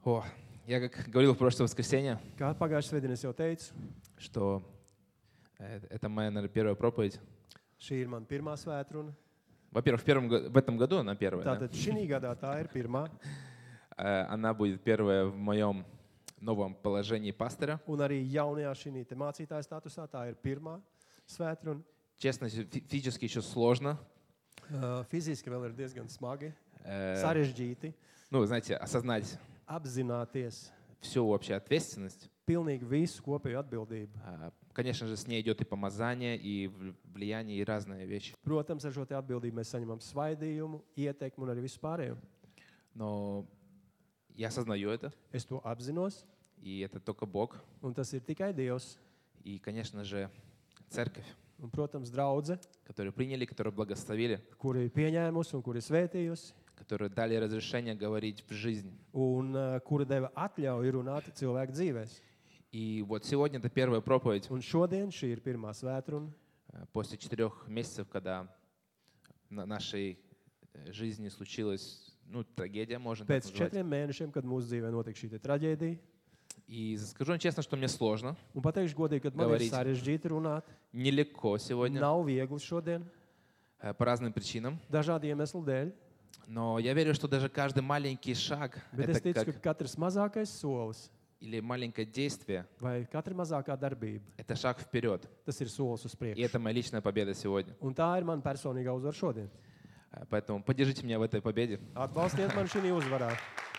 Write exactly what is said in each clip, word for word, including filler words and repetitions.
О, я как говорил в прошлое воскресенье, Kā pagājušajā svētdienā es jau teicu, что э, это моя, наверное, первая проповедь. šī ir mana pirmā svētkruna. Во-первых, в, первом, го- в этом году она первая. Да? Tātad šī gadā tā ir pirmā, Э, Она будет первая в моем новом положении пастора. un arī jaunajā šī te mācītāja statusā tā ir pirmā svētkruna. Честно, фи- физически еще сложно. Uh, Fiziski vēl ir diezgan smagi, э, sarežģīti ну, знаете, осознать apzināties всю вообще ответственность. pilnīgi visu kopēju atbildību. А, Конечно же, с ней идет и помазание, и в- влияние, и разные вещи. Protams, ar šo te atbildību mēs saņemam svaidījumu, ieteikumu un arī visu pārējo. Но я осознаю это, Es to apzinos, и это только Бог. un tas ir tikai Dievs. И, конечно же, церковь, Un, protams, draudze, которую приняли, которую благословили, kuri ir pieņēmusi un kuri ir svētījusi, которые dали разрешение говорить в жизнь. un uh, kura deva atļauju runāt cilvēku dzīvēs. И вот сегодня это первая проповедь Un šodien šī ir pirmā svētkruna. э, после четырех месяцев, когда на нашей э, жизни случилась, ну, трагедия, можно так Pēc назвать. četriem mēnešiem, kad mūsu dzīvē notika šī te traģēdija, И скажу вам честно, что мне сложно, un pateikšu godīgi, ka man ir Говорить. sarežģīti runāt, нелегко сегодня nav viegli šodien, э, по разным причинам. dažādu iemeslu dēļ, Но я верю, что даже каждый маленький шаг bet это es ticu, как, ka katrs mazākais solis или маленькое действие, vai katra mazākā darbība, это шаг вперед. tas ir solis uz И priekšu. это моя личная победа сегодня. Un tā ir mana personīgā uzvara šodien. Э, Поэтому поддержите меня в этой победе. Atbalstiet mani šī uzvarā.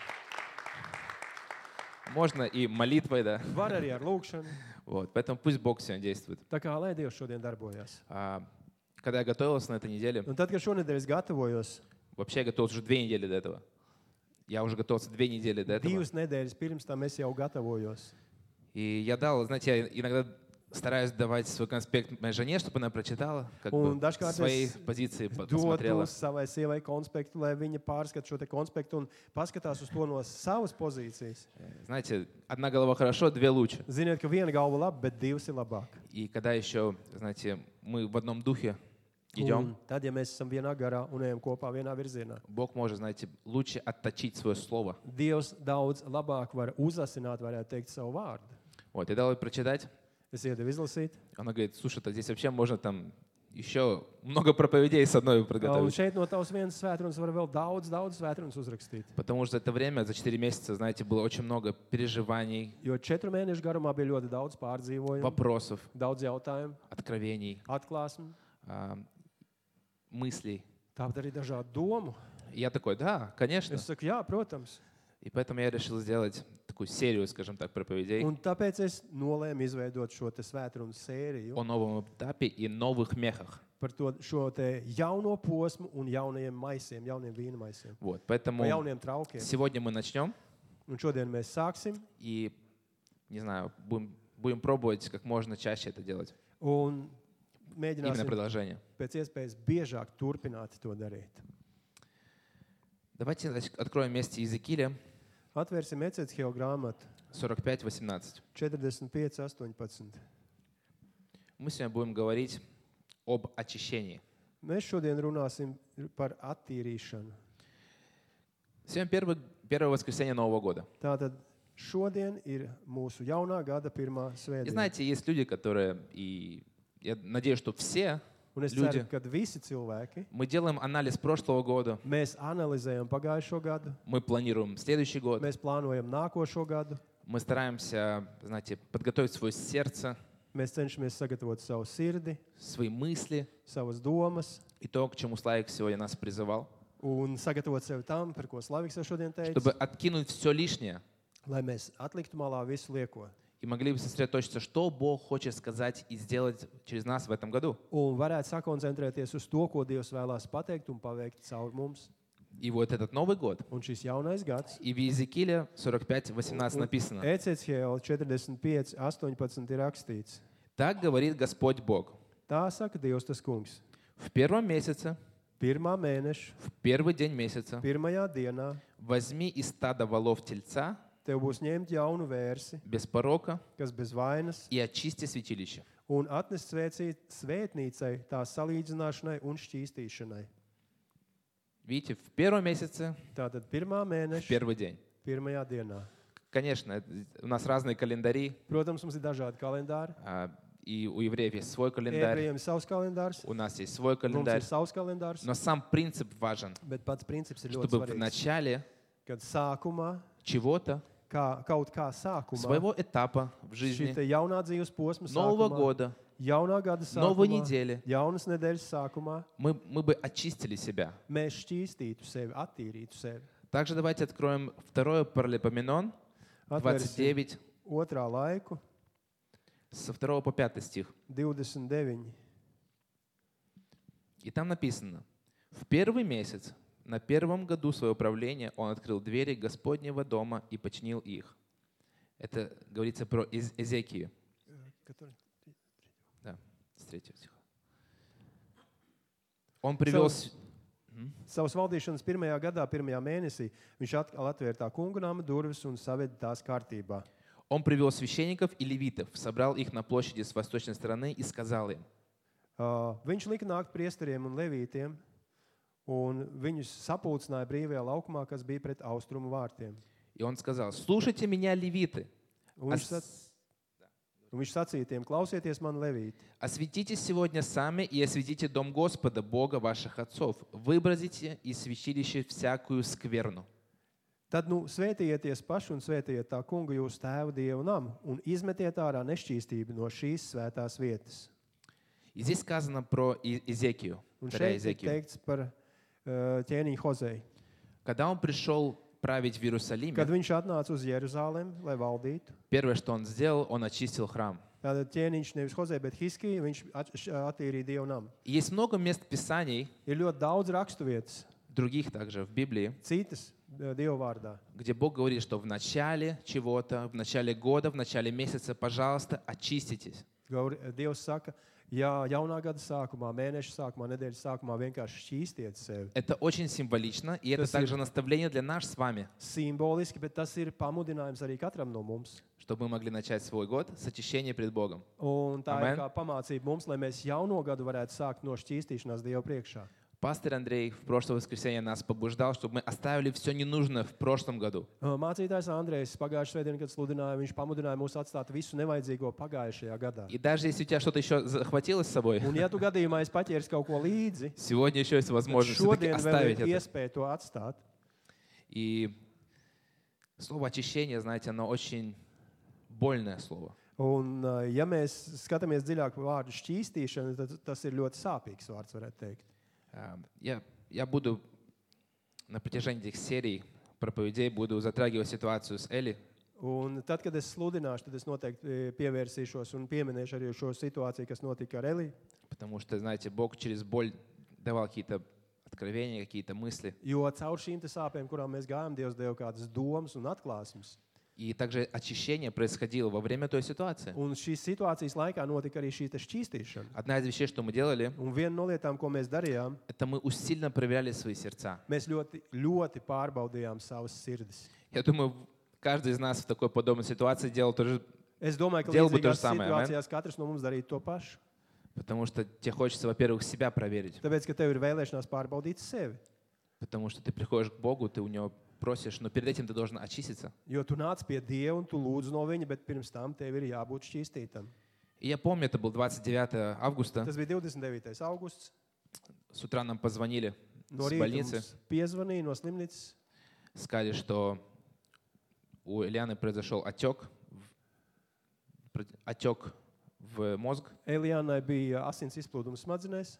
Можно и молитвой, да. Var arī ar lūkšanu. Вот. Поэтому пусть Бог сегодня действует. Tā kā lai Dievs šodien darbojas. А, Когда я готовился на этой неделе, Un tad, kad šonedēļ es gatavojos, вообще я готовился уже две недели до этого. Я уже готовился две недели до этого. divas nedēļas pirms tam es jau gatavojos. И я дал, знаете, я иногда стараюсь давать свой конспект моей жене, чтобы она прочитала, как Un бы dažkārt своей es позиции по- Dodu посмотрела. savai sievai konspektu, lai viņa pārskata šo te konspektu un paskatās uz to no savas pozīcijas. Э, Знаете, одна голова хорошо, две лучше. Ziniet, ka viena galva labi, bet divas ir labāk. И когда еще, знаете, мы в одном духе идем, Un tad, ja mēs esam vienā garā un ejam kopā vienā virzienā, Бог может, знаете, лучше отточить свое слово. Dievs daudz labāk var uzasināt, varētu teikt, savu vārdu. Вот, я дал ей прочитать. Es iedevu izlasīt. Она говорит, слушай, здесь вообще можно там еще много проповедей с одной Un подготовить. šeit no tavas vienas svētrunas var vēl daudz, daudz svētrunas uzrakstīt. Потому что за это время, за четыре месяца, знаете, было очень много переживаний, Jo četru mēnešu garumā bija ļoti daudz pārdzīvojumu, вопросов, daudz jautājumu, откровений, atklāsmu, а, мыслей. tāpat arī dažādu domu. И я такой, да, конечно. Es saku, jā, protams. И поэтому я решил сделать такую серию, скажем так, проповедей Un tāpēc es nolēmu izveidot šo te svētkrunu sēriju о новом этапе и новых мехах. par to, šo te jauno posmu un jaunajiem maisiem, jauniem vīna maisiem, Вот, par поэтому jauniem traukiem. сегодня мы начнем Un šodien mēs sāksim и, не знаю, будем, будем пробовать как можно чаще это делать. un Именно mēģināsim продолжение. pēc iespējas biežāk turpināt to darīt. Давайте значит, откроем вместе Иезекииля Atvērsim Ecēķiela grāmatu сорок пять восемнадцать. četrdesmit pieci astoņpadsmit. Мы сегодня будем говорить об очищении. Mēs šodien runāsim par attīrīšanu. Сегодня первый, первое воскресенье Нового года. Tātad šodien ir mūsu jaunā gada pirmā И svētdiena. знаете, есть люди, которые, и я надеюсь, что все Un es люди, ceru, ka visi cilvēki, мы делаем анализ прошлого года, mēs analizējam pagājušo gadu, мы планируем следующий год, mēs plānojam nākošo gadu, мы стараемся, знаете, подготовить свое сердце, mēs cenšamies sagatavot savu sirdi, свои мысли savas domas и то, к чему Славик сегодня нас призывал, un sagatavot sevi tam, par ko Slaviks jau šodien чтобы teica, откинуть все лишнее lai mēs atliktu malā visu lieko и могли бы сосредоточиться, что Бог хочет сказать и сделать через нас в этом году. un varētu sakoncentrēties uz to, ko Dievs vēlās pateikt un paveikt caur mums. И вот этот Новый год, Un šis jaunais gads, и в Иезекииле сорок пять восемнадцать написано: Ecēķiela četrdesmit pieci astoņpadsmit ir rakstīts. «Так говорит Господь Бог, Tā saka Dievs tas kungs. в первом месяце, Pirmā mēneša, в первый день месяца pirmajā dienā возьми из стада волов тельца tev būs ņemt jaunu vērsi, без порока kas bez vainas, и очисти святилище». un atnest svētī- svētnīcai tās salīdzināšanai un šķīstīšanai. Видите, в первом месяце, Tātad pirmā в mēneša, первый день. pirmajā dienā. Конечно, у нас разные календари, Protams, mums ir dažādi kalendāri. а, и у евреев есть свой календарь, Ebrejiem ir savs kalendārs, у нас есть свой mums ir календарь, savs kalendārs, но сам принцип важен, bet pats princips ir ļoti чтобы в svarīgs. начале Kad sākumā, чего-то, kā, kaut kā sākumā, своего этапа в šī жизни, te jaunā dzīves posma Нового sākumā, года, jaunā gada новой sākumā, недели, jaunas nedēļas sākumā, мы, мы бы очистили себя. mēs šķīstītu sevi, attīrītu sevi. Также давайте откроем второе Паралипоменон, двадцать Atvērsim девять, otrā laiku, со второго по пятый стих. divdesmit deviņi. И там написано: «В первый месяц, на первом году своего правления, он открыл двери Господнего дома и починил их». Это говорится про Эз- Эзекию. Да, с третьего стиха. Он привел... с- Savas valdīšanas pirmajā gadā, pirmajā mēnesī, viņš atkal atvēra tā kunga nama durvis un saveda tās kārtībā. Он привел священников и левитов, собрал их на площади с восточной стороны и сказал им: Uh, viņš lika nākt priesteriem un levītiem, un viņus sapulcināja brīvajā laukumā, kas bija pret austrumu vārtiem. И он сказал: «Слушайте меня, левиты, Un viņš, sac, un viņš sacīja tiem, klausieties man, levīti. осветитесь сегодня сами и осветите дом Господа, Бога ваших отцов. Выбросите из святилища всякую скверну». Tad nu svētījieties paši un svētījiet tā kunga jūsu tēva dievu namu un izmetiet ārā nešķīstību no šīs svētās vietas. И здесь сказано про И- Эзекию, Un царя šeit ir Эзекию. teikts par uh, ķēniņu Hozei. Когда он пришел править в Иерусалиме, Kad viņš atnāca uz Jeruzalem, lai valdītu, первое, что он сделал, он очистил храм. tātad ķēniņš nevis Hozei, bet Hiskija, viņš at- š- attīrīja dievu namu. И есть много мест Писаний, Ir ļoti daudz raksturvietas, других также в Библии, citas uh, dievu vārdā, где Бог говорит, что в начале чего-то, в начале года, в начале месяца, пожалуйста, очиститесь. Gaur- Dievs saka, ja jaunā gada sākumā, mēneša sākumā, nedēļas sākumā vienkārši šķīstiet sevi. Это очень символично, и это Tas ir- также наставление для нас с вами, Simboliski, bet tas ir pamudinājums arī katram no mums. чтобы мы могли начать свой год с очищения пред Богом. Un tā Amen. ir kā pamācība mums, lai mēs jauno gadu varētu sākt no šķīstīšanās Dieva priekšā. Пастор Андрей в прошлое воскресенье нас побуждал, чтобы мы оставили все ненужное в прошлом году. Uh, Mācītājs Andrejs pagājušajā svētdienā, kad sludināja, viņš pamudināja mūs atstāt visu nevajadzīgo pagājušajā gadā. И даже если у тебя что-то еще захватилось с собой, Un ja tu gadījumā esi paķēris kaut ko līdzi, сегодня еще есть tad возможность все-таки šodien vēl оставить ir это. iespēja to atstāt. И слово очищение, знаете, оно очень больное слово. Un, uh, ja mēs skatāmies dziļāk par vārdu šķīstīšana, tad tas ir ļoti sāpīgs vārds, varētu teikt. А, Я, я буду на протяжении этих серий проповедей буду затрагивать ситуацию с Эли. Un tad, kad es sludināšu, tad es noteikti eh, pievērsīšos un pieminēšu arī šo situāciju, kas notika ar Eliju. Потому что, знаете, Бог через боль давал какие-то откровения, какие-то мысли. Jo caur šīm te sāpēm, kurām mēs gājām, Dievs deva kādas domas un atklāsmes. И также очищение происходило во время той ситуации. Un šīs situācijas laikā notika arī šī te šķīstīšana. Одна из вещей, что мы делали, Un viena no lietām, ko mēs darījām, это мы усиленно проверяли свои сердца. mēs ļoti, ļoti pārbaudījām savas sirdis. Я думаю, каждый из нас в такой подобной ситуации делал то же, Es domāju, ka Делал бы то līdzīgās же самое, amen? situācijās katrs no mums darītu to pašu. потому что тебе хочется, во-первых, себя проверить. Tāpēc, ka tev ir vēlēšanās pārbaudīt sevi. Потому что ты приходишь к Богу, ты у Него просишь, но перед этим ты должен очиститься. Jo tu nāc pie Dieva un tu lūdz no viņa, bet pirms tam tev ir jābūt šķīstītam. И я помню, это был двадцать девятого августа. Tas bija divdesmit devītais augusts. С утра нам позвонили No с rīta больницы, mums piezvanīja no slimnīcas. сказали, что у Элианы произошел отек, в- про- отек в мозг. Elijānai bija asins izplūdums smadzenēs.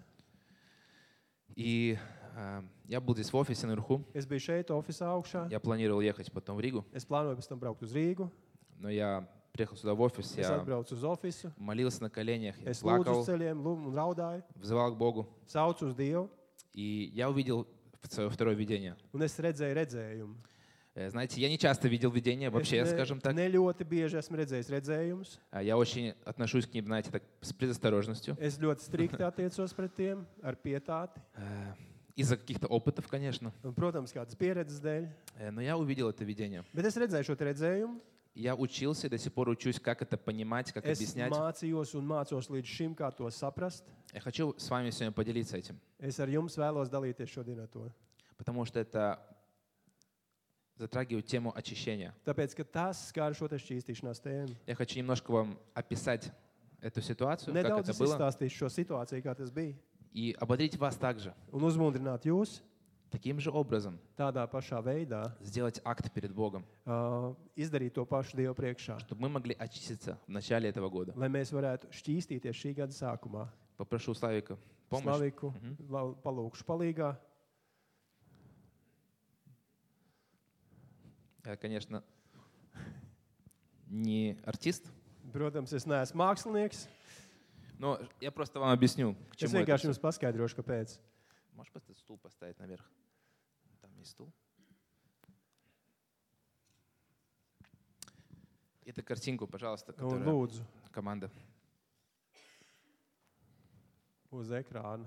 И э, я был здесь в офисе наверху. Es biju šeit, oficiālā augšā. Я планировал ехать потом в Ригу, Es plānoju pēc tam braukt uz Rīgu. но я приехал сюда в офис, Es я atbraucu uz ofisu. молился на коленях, я Es lūdzu uz плакал, ceļiem lūdzu un raudāju. взывал к Богу. Saucu uz Dievu. И я увидел свое второе видение. Un es redzēju redzējumu. Э, Знаете, я не часто видел видения, Es вообще, ne, скажем так. ne ļoti bieži esmu redzējis redzējumus. А Я очень отношусь к ним, знаете, так с предосторожностью. Es ļoti strikti attiecos pret tiem, ar pietāti. Э, Из-за каких-то опытов, конечно. Un, protams, kādas pieredzes dēļ. Э, Но я увидел это видение. Bet es redzēju šo te redzējumu. Я учился и до сих пор учусь, как это понимать, как Es объяснять. mācījos un mācos līdz šim, kā to saprast. Я хочу с вами сегодня поделиться этим, Es ar jums vēlos dalīties šodien ar to. потому что это затрагиваю тему очищения. Tāpēc, ka tas skar šo te šķīstīšanās tēmu. Я хочу немножко вам описать эту ситуацию, как Nedaudz это es было, izstāstīšu šo situāciju, kā tas bija, и ободрить вас также un uzmundrināt jūs таким же образом tādā pašā veidā сделать акт перед Богом, uh, izdarīt to pašu Dievu priekšā, чтобы мы могли очиститься в начале этого года. lai mēs varētu šķīstīties šī gada sākumā. Попрошу Славика помощь. Slaviku Мгм. val- palūkšu palīgā. Я, конечно, не артист, Protams, es neesmu mākslinieks. но я просто вам объясню, к Es чему это vienkārši всё. jums paskaidrošu, kāpēc. Можешь просто стул поставить наверх? Там есть стул. Эту картинку, пожалуйста, Un которая lūdzu команда. uz ekrāna.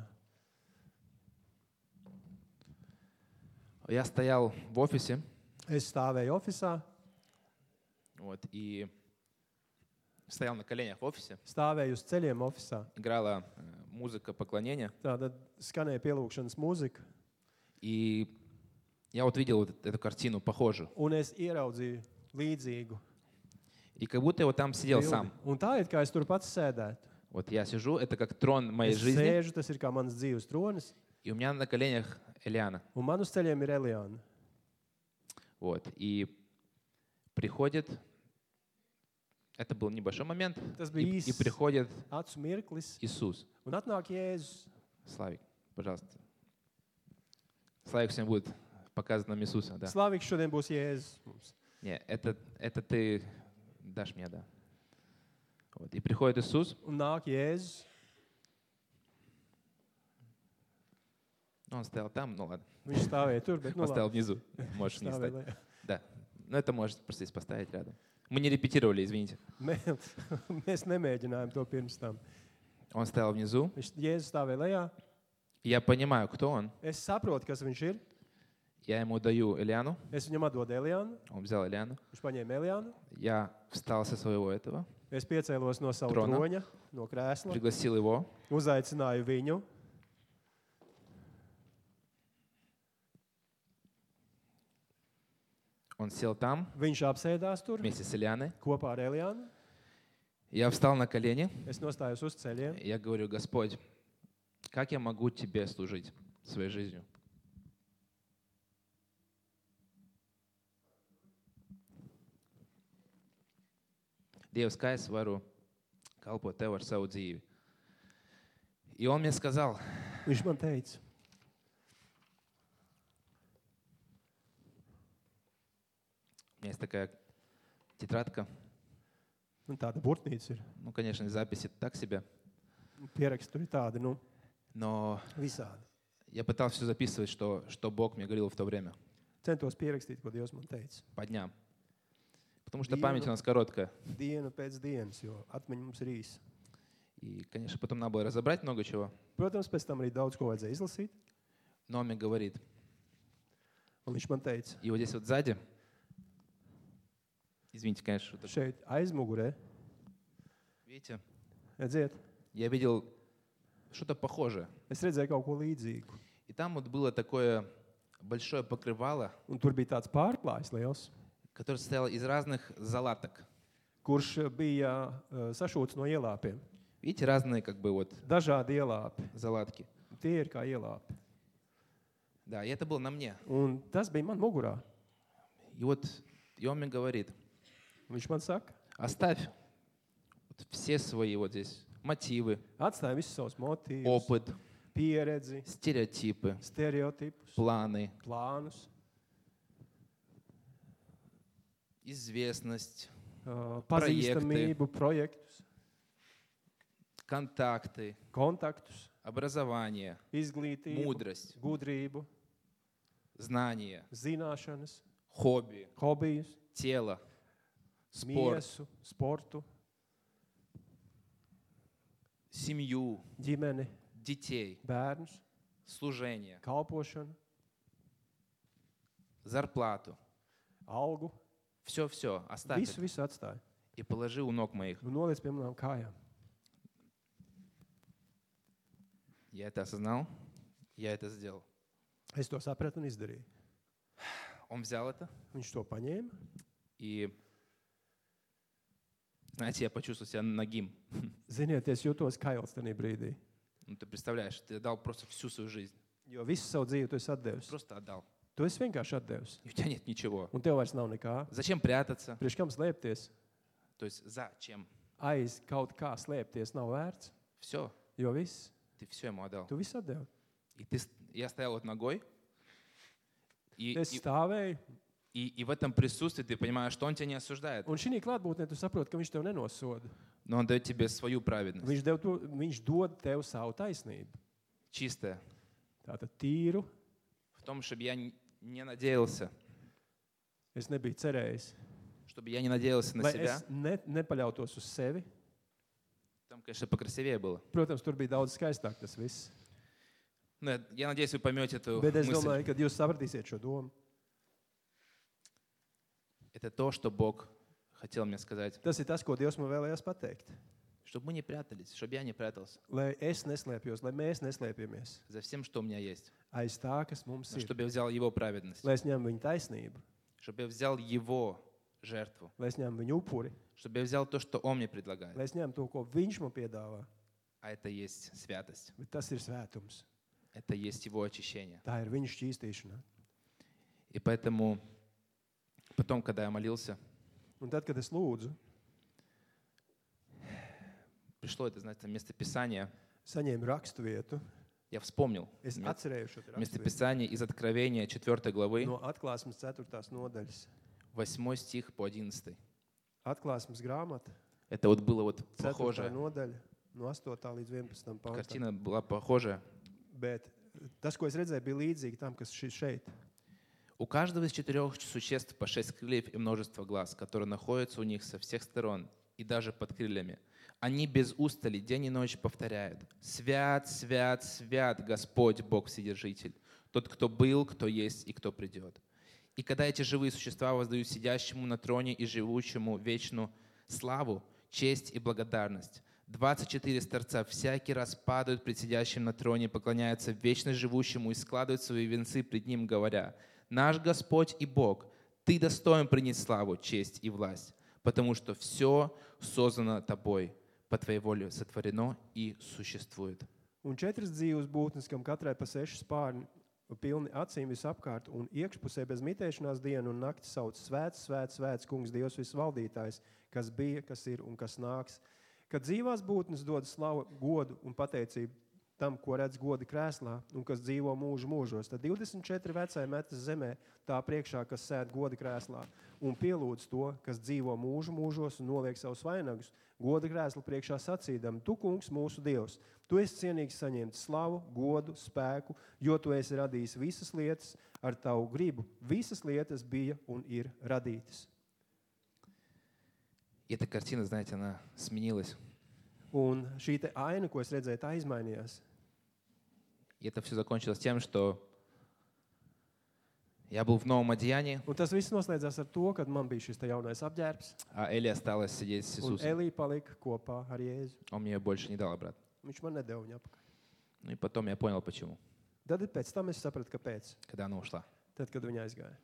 Я стоял в офисе, Es stāvēju ofisā, вот, и стоял на коленях в офисе. stāvēju uz ceļiem ofisā. Играла э, музыка поклонения. Tātad skanēja pielūgšanas mūzika, И я вот видел вот эту картину, похожую. un es ieraudzīju līdzīgu И как будто я вот там сидел bildi. сам. Un tā ir, kā es tur pats sēdētu. Вот я сижу, это как трон моей Es жизни. sēžu, tas ir kā mans dzīves tronis, И у меня на коленях Элиана. un man uz ceļiem ir Eliāna. Вот. И приходит, это был небольшой момент, Tas и, bija и īsts приходит acu mirklis, Иисус. un atnāk Jēzus. Славик, пожалуйста. Славик сегодня будет показывать нам Иисуса, да. Slaviks šodien būs Jēzus mums. Не, это, это ты дашь мне, да. Вот. И приходит Иисус, Un nāk Jēzus. ну, он стоял там, ну ладно, Viņš stāvēja tur, bet nu он стоял labi. внизу, можешь не Stāvēja стать. lejā. Да, ну это можешь просто здесь поставить рядом. Мы не репетировали, извините. Mē- Mēs nemēģinājām to pirms tam. Он стоял внизу, Viņš Jēzus stāvēja lejā. и я понимаю, кто он. Es saprotu, kas viņš ir. Я ему даю Элиану, Es viņam atdodu Eliānu. он взял Элиану. Viņš paņēma Eliānu. Я встал со своего этого, Es piecēlos no sava Trona. troņa, no krēsla. пригласил его. Uzaicināju viņu. Он сел там Viņš apsēdās tur вместе с Элианой. kopā ar Eliānu. Я встал на колени. Es nostājos uz ceļiem. Я говорю: Господь, как я могу Тебе служить своей жизнью? Dievs, kā es varu kalpot Tev ar savu dzīvi? И он мне сказал: Viņš man teica, у меня есть такая тетрадка, man tāda burtnīca ir. ну, конечно, записи так себе, Pieraksti tur ir tādi, nu, но visādi. я пытался все записывать, что, что Бог мне говорил в то время, Centos pierakstīt, ko Dievs man teica. по дням. Потому что Dienu- память у нас короткая. Dienu pēc dienas, jo atmiņa mums ir īsa. И, конечно, потом надо было разобрать много чего. Protams, pēc tam arī daudz ko vajadzēja izlasīt. Но он мне говорит, Un viņš man teica, и вот здесь вот сзади, извините, конечно, что такое. šeit aizmugurē, Видите, redziet, я видел что-то похожее. es redzēju kaut ko līdzīgu. И там вот было такое большое покрывало, Un tur bija tāds pārklājs liels, которое состояло из разных залаток. kurš bija uh, sašūts no ielāpiem. Видите, разные как бы вот Dažādi ielāpi. заладки. Tie ir kā ielāpi. Да, и это было на мне. Un tas bija man mugurā. И вот и он мне говорит: Viņš man saka, оставь вот все свои вот здесь мотивы, atstāj visus savus motīvus, опыт, pieredzi, стереотипы, stereotipus, планы, plānus, известность, uh, pazīstamību, projektus, контакты, kontaktus, образование, izglītību, мудрость, gudrību, знания, zināšanas, хобби, hobijus, тело, спорт, miesu, sportu, семью, ģimeni, детей, bērnus, служение, kalpošanu, зарплату. algu. Все-все, оставь Visu, это visu atstāj. и положи у ног моих. Un noliec pie manām kājām. Я это осознал, я это сделал. Es to sapratu un izdarīju. Он взял это, Viņš to paņēma. и, знаете, я почувствовал себя нагим. Ziniet, es jūtos kails tajā brīdī. Ну, ты представляешь, ты отдал просто всю свою жизнь. Jo visu savu dzīvi tu esi atdevis. Просто отдал. Tu esi vienkārši atdevis. И у тебя нет ничего. Un tev vairs nav nekā. Zачем прятаться? Priekš kam slēpties? То есть зачем? Aiz kaut kā slēpties nav vērts. Все, Jo viss, ты все ему отдал. tu visu atdevi. И ты, с- я стоял вот ногой, и, Es и, stāvēju, и, и в этом присутствии ты понимаешь, что он тебя не осуждает, un šī klātbūtnē tu saproti, ka viņš tev nenosoda. но он дает тебе свою праведность, Viņš, dev to, viņš dod tev savu taisnību. чистое, Tātad tīru в том, чтобы я н- не надеялся, es nebiju cerējis. чтобы я не надеялся на Lai себя. es ne, nepaļautos uz sevi. Там, конечно, покрасивее было. Protams, tur bija daudz skaistāk tas viss. Но я, я надеюсь, вы поймете эту Bet es мысль. domāju, ka jūs sapratīsiet šo domu. Это то, что Бог хотел мне сказать. Tas ir tas, ko Dievs man vēlējās pateikt. Чтобы мы не прятались, чтобы я не прятался Lai es neslēpjos, lai mēs neslēpjamies за всем, что у меня есть. aiz tā, kas mums Но ir. чтобы я взял Его праведность, Lai es ņemu viņa taisnību, чтобы я взял Его жертву, lai es ņemu viņa upuri, чтобы я взял то, что Он мне предлагает. lai es ņemu to, ko viņš man piedāvā. А это есть святость. Bet tas ir svētums. Это есть Его очищение. Tā ir viņa šķīstīšana. И поэтому потом, когда я молился, Un tad, kad es lūdzu, пришло это, знаете, местописание. saņēmu rakstu vietu, Я вспомнил es ме- atcerēju šo te rakstu vietu местописание из Откровения четвёртой главы, no atklāsmes ceturtās nodaļas. восьмой стих по одиннадцатый. Atklāsmes grāmata, Это вот было вот ceturtā похоже. nodaļa, no astotā līdz vienpadsmitam pantam. Картина была похожая. Bet tas, ko es redzēju, bija līdzīgi tam, kas šis šeit. У каждого из четырех существ по шесть крыльев и множество глаз, которые находятся у них со всех сторон и даже под крыльями. Они без устали день и ночь повторяют: «Свят, свят, свят Господь Бог Вседержитель, тот, кто был, кто есть и кто придет». И когда эти живые существа воздают сидящему на троне и живущему вечную славу, честь и благодарность, двадцать четыре старца всякий раз падают пред сидящим на троне, поклоняются вечно живущему и складывают свои венцы пред ним, говоря: «Наш Господь и Бог, Ты достоин принять славу, честь и власть, потому что все создано Тобой, по Твоей воле сотворено и существует». Un četras dzīves būtnes, kam katrai pa seši spārni, pilni acīm visapkārt, un iekšpusē bez mitēšanās dienu un nakti sauc: Svēts, svēts, svēts, kungs, Dievs visvaldītājs, kas bija, kas ir un kas nāks. Kad dzīvās būtnes dod slavu, godu un pateicību tam, ko redz goda krēslā, un kas dzīvo mūžu mūžos, tad divdesmit četri vecāji metas zemē tā priekšā, kas sēd goda krēslā, un pielūdz to, kas dzīvo mūžu mūžos un noliek savus vainagus goda krēsla priekšā sacīdam: Tu, kungs, mūsu Dievs, tu esi cienīgs saņemt slavu, godu, spēku, jo tu esi radījis visas lietas ar tavu gribu. Visas lietas bija un ir radītas. И эта картина, знаете, она сменилась. Un šī te aina, ko es redzēju, tā izmainījās. И это все закончилось тем, что я был в новом одеянии, Un tas viss noslēdzās ar to, kad man bija šis te jaunais apģērbs, а Эли осталась сидеть с un Иисусом. Elija palika kopā ar Jēzu. Он мне ее больше не дал обратно. Viņš man nedeva viņu apakaļ. Ну и потом я понял, почему, Tad pēc tam es sapratu, kāpēc. когда она ушла. Tad, kad viņa aizgāja.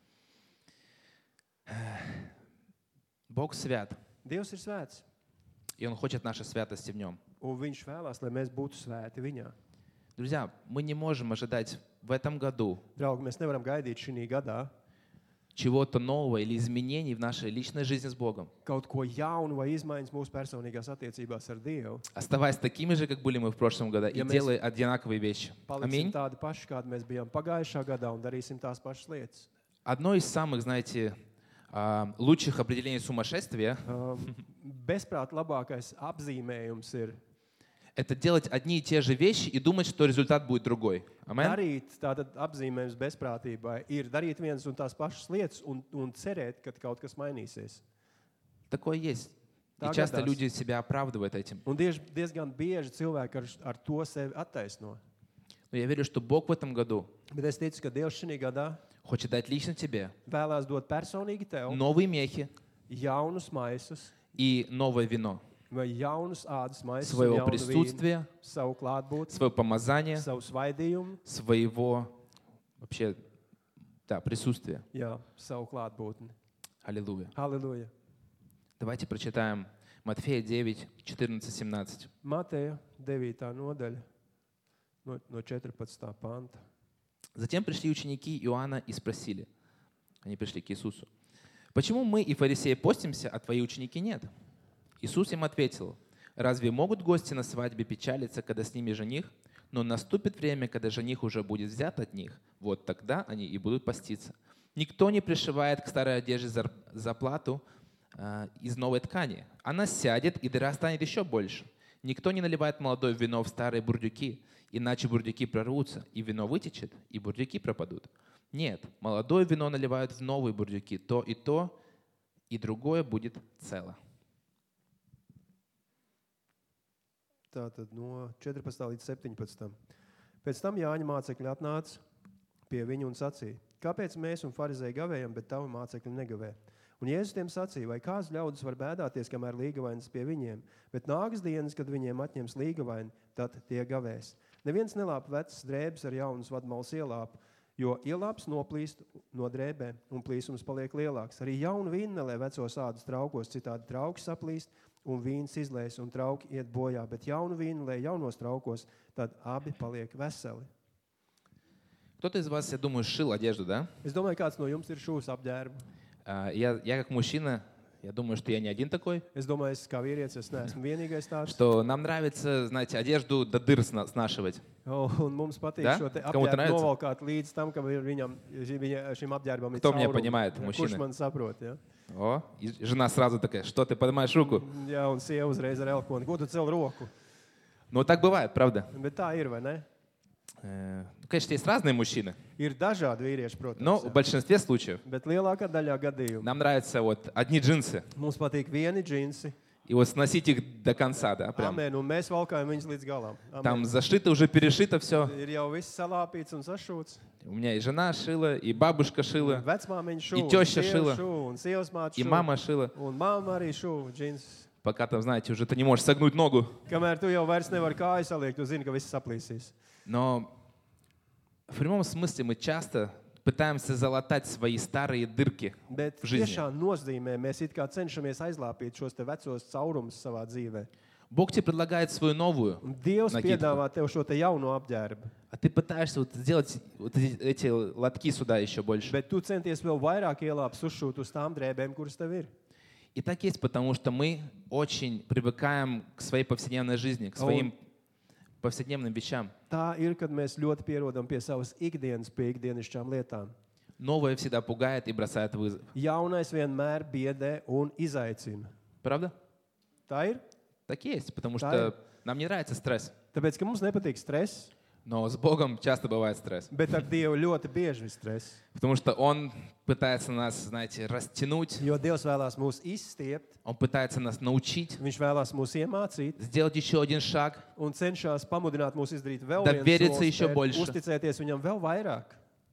Бог свят, Dievs ir svēts, и Он хочет нашей святости в Нем. un viņš vēlās, lai mēs būtu svēti viņā. Друзья, мы не можем ожидать в этом году Draugi, mēs nevaram gaidīt šī gadā чего-то нового или изменений в нашей личной жизни с Богом, kaut ko jaunu vai izmaiņas mūsu personīgās attiecībās ar Dievu. оставаясь такими же, как были мы в прошлом году, и Я мы- делая одинаковые вещи. Paliksim Аминь. tādi paši, kādi mēs bijām pagājušā gadā, un darīsim tās pašas lietas. Одно из самых, знаете, а, лучших определений сумасшествия Um, bezprāt labākais apzīmējums ir – это делать одни и те же вещи и думать, что результат будет другой. Амен? darīt, tātad apzīmējums bezprātībai ir darīt vienas un tās pašas lietas un, un cerēt, ka kaut kas mainīsies. Такое есть. И Так часто гадās. люди себя оправдывают этим. Un diez, diezgan bieži cilvēki ar, ar to sevi attaisno. Но я верю, что Бог в этом году Bet es ticu, ka Dievs šī gadā хочет дать лично тебе vēlās dot personīgi tev новые мехи jaunus maisus и новое вино, vai jaunus ādas maisus, un своего jaunu vīnu, присутствия, savu klātbūtni, свое помазание, savu svaidījumu, своего вообще Да, присутствие. Jā, savu klātbūtni. Аллилуйя. Halleluja. Давайте прочитаем Матфея девять, четырнадцать, семнадцать. Mateja devītā nodaļa no, no četrpadsmitā panta. Затем пришли ученики Иоанна и спросили, они пришли к Иисусу, «Почему мы и фарисеи постимся, а твои ученики нет?» Иисус им ответил, «Разве могут гости на свадьбе печалиться, когда с ними жених? Но наступит время, когда жених уже будет взят от них, вот тогда они и будут поститься. Никто не пришивает к старой одежде зар- заплату э, из новой ткани. Она сядет, и дыра станет еще больше. Никто не наливает молодое вино в старые бурдюки, иначе бурдюки прорвутся, и вино вытечет, и бурдюки пропадут. Нет, молодое вино наливают в новые бурдюки, то и то, и другое будет цело». Tātad no četrpadsmitā līdz septiņpadsmitam. Pēc tam Jāņa mācekļi atnāca pie viņu un sacīja, kāpēc mēs un farizēji gavējam, bet tavi mācekļi negavē? Un Jēzus tiem sacīja, vai kāds ļaudis var bēdāties, kamēr līgavainas pie viņiem, bet nāks dienas, kad viņiem atņems līgavaini, tad tie gavēs. Neviens nelāp vecas drēbes ar jaunas vadmalas ielāpu, jo ielāps noplīst no drēbēm un plīsums paliek lielāks. Arī jaunu vīnu nelē vecos ādus traukos, citādi trauki saplīst, un vīns izlēs, un trauki iet bojā, bet jaunu vīnu lej jaunos traukos, tad abi paliek veseli. Кто-то из вас, я думаю, шил одежду, да? Es domāju, kāds no jums ir šūs apģērbu. А, Я, я как мужчина, я думаю, что я не один такой, Es domāju, es kā vīrietis, es neesmu vienīgais tāds. что нам нравится, знаете, одежду до дыр сна- снашивать. Un mums patīk Да? šo te Кому-то apģērbu нравится? novalkāt līdz tam, ka viņam, viņa, šim apģērbam ir Кто меня caurumi. понимает, Ja, мужчины? Kurš man saprot, ja? О, и жена сразу такая, что ты поднимаешь руку? Jā, un sieva uzreiz ar elkoni. Ko tu cel roku? Ну, так бывает, правда? Bet tā ir, vai ne? Э, Конечно, есть разные мужчины, Ir dažādi vīrieši, protams. но ja. в большинстве случаев Bet lielākā daļā gadījumu нам нравятся вот одни джинсы, mums patīk vieni džinsi. и вот сносить их до конца, да, прям. Amen, un mēs valkājam viņus līdz galam. Amen. Там зашито, уже перешито все. Ir jau viss salāpīts un sašūts. У меня и жена шила, и бабушка шила, Vecmāmiņa šū, И un tešķa sieva šila. šū, un sievas māte и šū, мама шила. un mamma arī šū džins. Пока там, знаете, уже ты не можешь согнуть ногу. Kamēr tu jau vairs nevari kāju saliekt, tu zini, ka viss saplīsīs. Но в прямом смысле мы часто пытаемся залатать свои старые дырки Bet в жизни. tiešā nozīmē mēs it kā cenšamies aizlāpīt šos te vecos caurumus savā dzīvē. Бог тебе предлагает свою новую, Un Dievs Nakitku. piedāvā tev šo te jauno apģērbu, а ты пытаешься вот сделать вот эти, эти лотки сюда еще больше. bet tu centies vēl vairāk ielāpt sušūt uz tām drēbēm, kuras tev ir. И так есть, потому что мы очень привыкаем к своей повседневной жизни, к своим повседневным вещам. Tā ir, kad mēs ļoti pierodam pie savas ikdienas, pie ikdienišķām lietām. Новое всегда пугает и бросает вызов. Jaunais vienmēr biedē un izaicina. Правда? Tā ir. Так есть, потому Да. что нам не нравится стресс. Tāpēc, ka mums nepatīk stress, Но с Богом часто бывает стресс. bet ar Dievu ļoti bieži ir stress. Потому что Он пытается нас, знаете, растянуть, Jo Dievs vēlās mūs izstiept, Он пытается нас научить, Viņš vēlās mūs iemācīt сделать еще один шаг, un cenšas pamudināt mūs izdarīt vēl Довериться vienu еще soli, больше. uzticēties viņam vēl vairāk.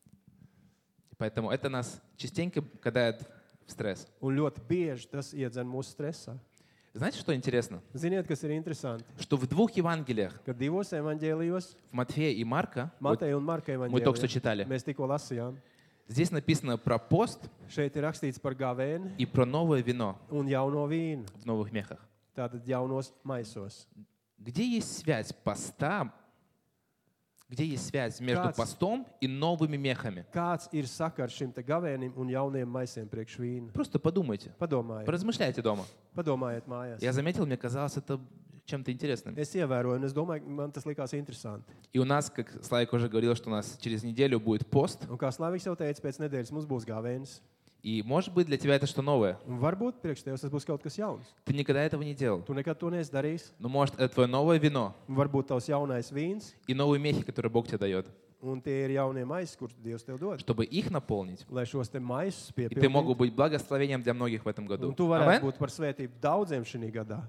поэтому это нас частенько кидает в стресс. Un ļoti bieži tas iedzen mūsu stresā. Знаете, что интересно? Ziniet, kas ir interesanti? Что в двух Евангелиях, Kad divos evaņģēlijos, в Матфея и Марка, вот Mateja un Marka мы только что evaņģēlijā, читали, mēs tikko lasījām, здесь написано про пост šeit ir rakstīts par gavēni и про новое вино un jauno vīnu, в новых мехах. tātad jaunos maisos. Где есть связь поста, где есть связь между Kāds- постом и новыми мехами? Kāds ir sakars šim te gavēnim un jauniem maisiem priekš vīna? Просто подумайте, Padomājiet, поразмышляйте дома. padomājiet mājās. Я заметил, мне казалось это чем-то интересным. Es ievēroju, un es domāju, man tas likās interesanti. И у нас, как Славик уже говорил, что у нас через неделю будет пост. Un kā Slaviks jau teica, pēc nedēļas mums būs gavēnis. И может быть для тебя это что новое. Un varbūt priekš tevis tas būs kaut kas jauns. Ты никогда этого не делал. Tu nekad to neesi darījis. Но может это твое новое вино Un varbūt tavs jaunais vīns, и новые мехи, которые Бог тебе dает, un tie ir jaunie maisi, kurus Dievs tev dod. чтобы их наполнить. Lai šos te maisus И ты мог бы piepildītu. быть благословением для многих в этом году. Un tu varētu Amen? būt par svētību daudziem šī gadā.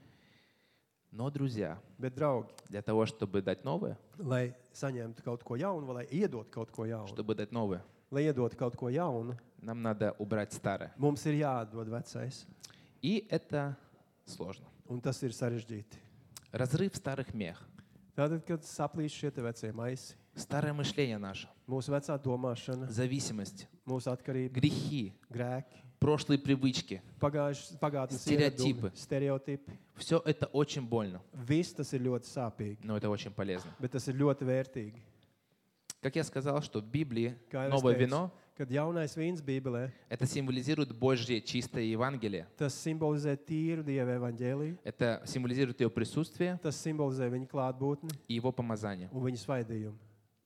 Но, друзья, Bet, draugi, для того, чтобы дать новое, lai saņemtu kaut ko jaunu, vai lai iedot kaut ko jaunu, чтобы dать новое, lai iedot kaut ko jaunu, нам надо убрать старое. mums ir jāatdod vecais. И это сложно. Un tas ir sarežģīti. Разрыв старых мех. Tātad, kad saplīst šie te vecie maisi, Старое мышление наше, mūsu vecā domāšana, зависимость, mūsu atkarība, грехи, grēki, прошлые привычки, pagājušas pagātnes Stereotipi. ieradumi, stereotipi. все это очень больно, Viss tas ir ļoti sāpīgi, но это очень полезно. bet tas ir ļoti vērtīgi. Как я сказал, что в Библии Kā jau es новое teicu, вино, kad jaunais vīns Bībelē, это символизирует Божье чистое Евангелие. tas simbolizē tīru Dieva evaņģēliju, Это символизирует Его присутствие tas simbolizē viņa klātbūtni и Его помазание. un viņa svaidījumu.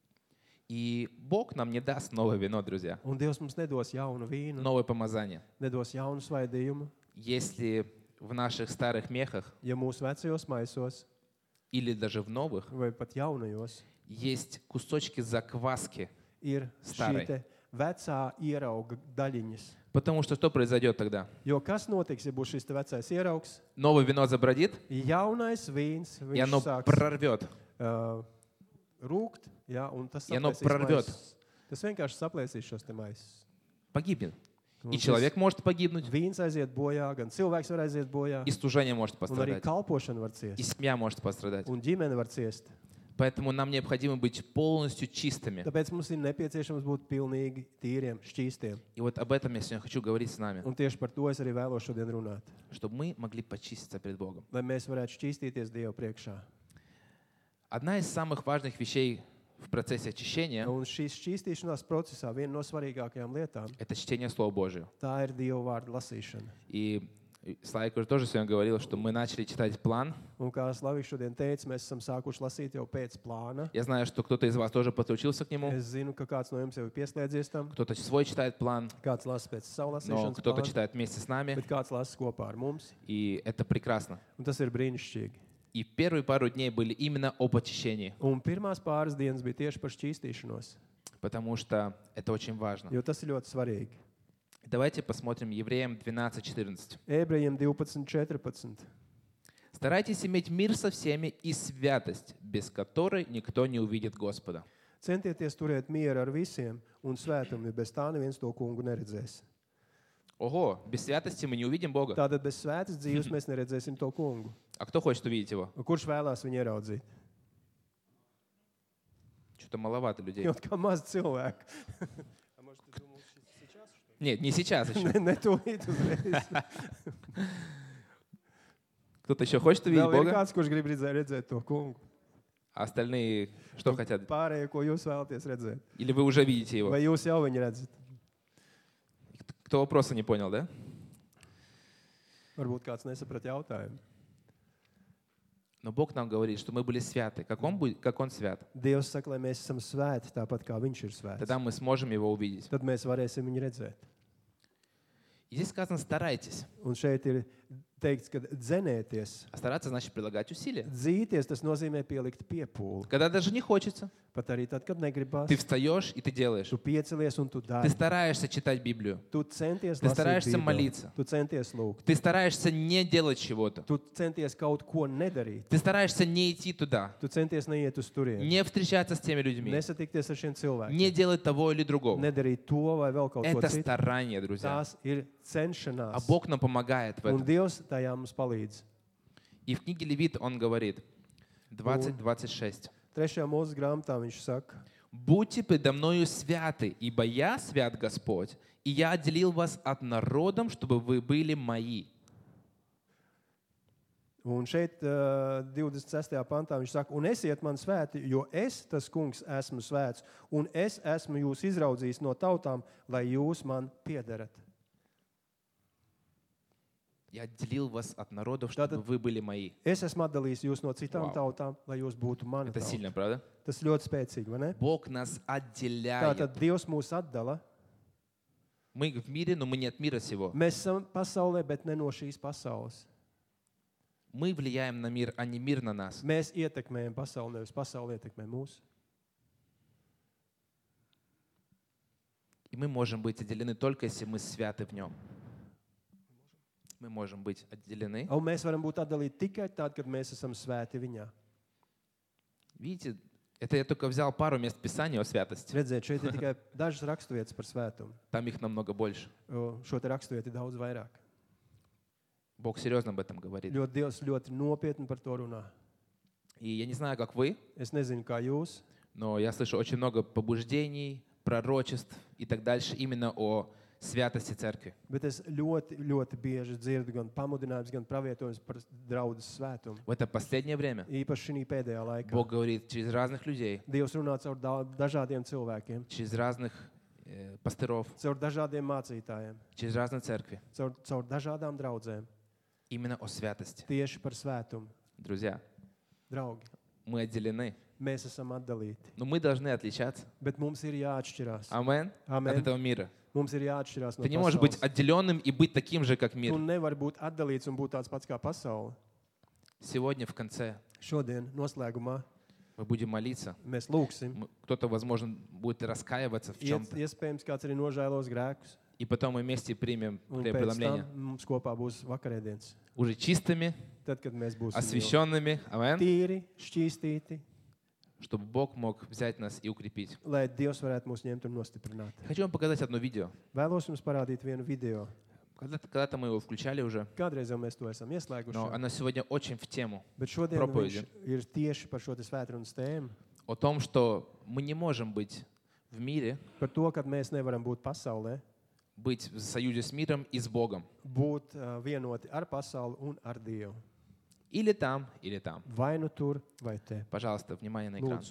И Бог нам не даст новое вино, друзья, Un Dievs mums nedos jaunu vīnu, новое помазание, nedos jaunu svaidījumu, если в наших старых мехах ja mūsu vecajos maisos или даже в новых vai pat jaunajos есть кусочки закваски. ir Starai. šī te vecā ierauga daļiņas. Потому что что произойдет тогда? Jo kas notiks, ja būs šis te vecais ieraugs? Новое вино забродит, Jaunais vīns, и оно viņš sāks прорвет. uh, rūkt, jā, un tas И оно saplēsīs прорвет. maisus. Tas vienkārši saplēsīs šos te maisus. Погибнет. Un И šis человек может погибнуть, Vīns aiziet bojā, gan cilvēks var aiziet bojā, и служение может un arī пострадать, kalpošana var и ciest, семья может пострадать. un ģimene var ciest. Поэтому нам необходимо быть полностью чистыми. Tāpēc mums ir nepieciešams būt pilnīgi tīriem, šķīstiem. И вот об этом я сегодня хочу говорить с нами, Un tieši par to es arī vēlos šodien runāt. чтобы мы могли почиститься пред Богом. Lai mēs varētu šķīstīties Dievu priekšā. Одна из самых важных вещей в процессе очищения Un šīs šķīstīšanās procesā viena no svarīgākajām lietām – это чтение Слова Божьего. tā ir Dieva vārda lasīšana. И Славик уже тоже сегодня говорил, что мы начали читать план. Un kā Slaviks šodien teica, mēs esam sākuši lasīt jau pēc plāna. Я знаю, что кто-то из вас тоже подключился к нему, Es zinu, ka kāds no jums jau ir pieslēdzies tam, кто-то свой читает план, kāds lasa pēc savu но lasīšanas кто-то plānu, читает вместе с нами, bet kāds lasa kopā ar mums. и это прекрасно. Un tas ir brīnišķīgi. И первые пару дней были именно об очищении, Un pirmās pāris dienas bija tieši par šķīstīšanos, потому что это очень важно. jo tas ir ļoti svarīgi. Давайте посмотрим Евреям двенадцать четырнадцать. Ebrejiem divpadsmit četrpadsmit. «Старайтесь иметь мир со всеми и святость, без которой никто не увидит Господа». Centieties turēt mieru ar visiem un svētumu, jo bez tā neviens to kungu neredzēs. Ого, без святости мы не увидим Бога. Tātad bez svētas dzīves mēs neredzēsim to kungu. А кто хочет увидеть Его? Un kurš vēlās viņu ieraudzīt? Что-то маловато людей. Jo kā maz cilvēku. Нет, не сейчас еще. Ne, ne tūlīt uzreiz. Кто-то еще хочет увидеть Vēl ir Бога? kāds, kurš grib redzēt, redzēt to kungu. А остальные что хотят? Pārējie, ko jūs vēlaties redzēt. Или вы уже видите Его? Vai jūs jau viņu redzat? Кто вопроса не понял, да? Varbūt kāds nesaprat jautājumu. Но Бог нам говорит, что мы были святы. Как Он, будет, как он свят? Dievs saka, lai mēs esam svēti, tāpat kā viņš ir svēts. Тогда мы сможем Его увидеть. Tad mēs varēsim viņu redzēt. И здесь сказано «старайтесь». Un šeit ir teikts, ka dzenēties. А стараться значит прилагать усилия. Dzīties, tas nozīmē pielikt piepūli. Когда даже не хочется, Pat arī tad, kad negribas. ты встаешь и ты делаешь. Tu piecelies un tu Ты dari. стараешься читать Библию. Tu centies Ты lasīt стараешься Bībeli. молиться. Tu centies lūgt. Ты стараешься не делать чего-то. Tu centies kaut ko nedarīt. Ты стараешься не идти туда. Tu centies neiet uz turieni. Не встречаться с теми людьми. Nesatikties ar šiem cilvēkiem. Не делать того или другого. Nedarīt to vai vēl kaut ko Это citu. старание, друзья. Tās ir cenšanās. А Бог нам помогает в Un этом. Dievs tajā mums palīdz. И в книге Левит Он говорит, двадцать двадцать шесть. Trešajā mūzes grāmatā viņš saka, «Будьте предо мною святы, ибо я свят Господь, и я отделил вас от народом, чтобы вы были мои». un šeit uh, divdesmit sestajā pantā viņš saka, un esiet man svēti, jo es, tas kungs, esmu svēts, un es esmu jūs izraudzījis no tautām, lai jūs man piederat. «Я отделил вас от народов, чтобы Tātad- вы были мои». Es esmu atdalījis jūs no citām Wow. tautām, lai jūs būtu mani Это tauta. сильно, правда? Tas ļoti spēcīgi, vai ne? Бог нас отделяет. Tātad Dievs mūs atdala. Мы в мире, но мы не от мира сего. Mēs esam pasaulē, bet ne no šīs pasaules. Мы влияем на мир, а не мир на нас. Mēs ietekmējam pasauli, nevis pasauli ietekmē mūs. И мы можем быть отделены только, если мы святы в Нем. Мы можем быть отделены. Un mēs varam būt atdalīti tikai tad, kad mēs esam svēti viņā. Видите, это я только взял пару мест Писания о святости. Redziet, šeit ir tikai dažas raksturvietas par svētumu. Там их намного больше. O, Šo te raksturvietu ir daudz vairāk. Бог серьезно об этом говорит. Ļoti Dievs ļoti nopietni par to runā. И я не знаю, как вы, Es nezinu, kā jūs, Но я слышу очень много побуждений, пророчеств и так дальше именно о святости церкви. Bet es ļoti, ļoti bieži dzirdu gan pamudinājumus, gan pravietojumus par draudzes svētumu. В это последнее время Īpaši šī pēdējā laikā. Бог говорит через разных людей, Dievs runā caur da- dažādiem cilvēkiem, через разных э, пастыров, caur dažādiem mācītājiem, через разные церкви, caur, caur dažādām draudzēm. именно о святости. Tieši par svētumu. Друзья, Draugi, мы отделены, mēs esam atdalīti, но мы должны отличаться. bet mums ir jāatšķirās. Амен. От Amen. этого мира. Mums ir jāatšķirās no Ты не можешь быть pasaules. отделенным и быть таким же, как Tu мир. nevari būt atdalīts un būt tāds pats kā pasaule. Сегодня в конце Šodien, noslēgumā, мы будем молиться. mēs lūgsim. Мы- Кто-то, возможно, будет раскаиваться в Iet, чем-то. iespējams, kāds arī nožēlos grēkus. И потом мы вместе примем Un pēc tam преломление. mums kopā būs vakarēdienas. Уже чистыми, Tad, kad mēs būsim jau освященными. Амен. tīri, šķīstīti, Чтобы Бог мог взять нас и укрепить. lai Dievs varētu mūs ņemt un nostiprināt. Хочу вам показать одно видео. Vēlos jums parādīt vienu video. Когда-то, когда-то мы его включали уже, Kādreiz jau mēs to esam но ieslēguši, оно сегодня очень в тему. bet šodien propovedi. viņš ir tieši par šo te svētrunas tēmu. О том, что мы не можем быть в мире, Par to, ka mēs nevaram būt pasaulē, быть в союзе с миром и с Богом. būt uh, vienoti ar pasauli un ar Dievu. Или там, или там. Vai nu tur, vai te. Пожалуйста, внимание на экран. Lūdzu.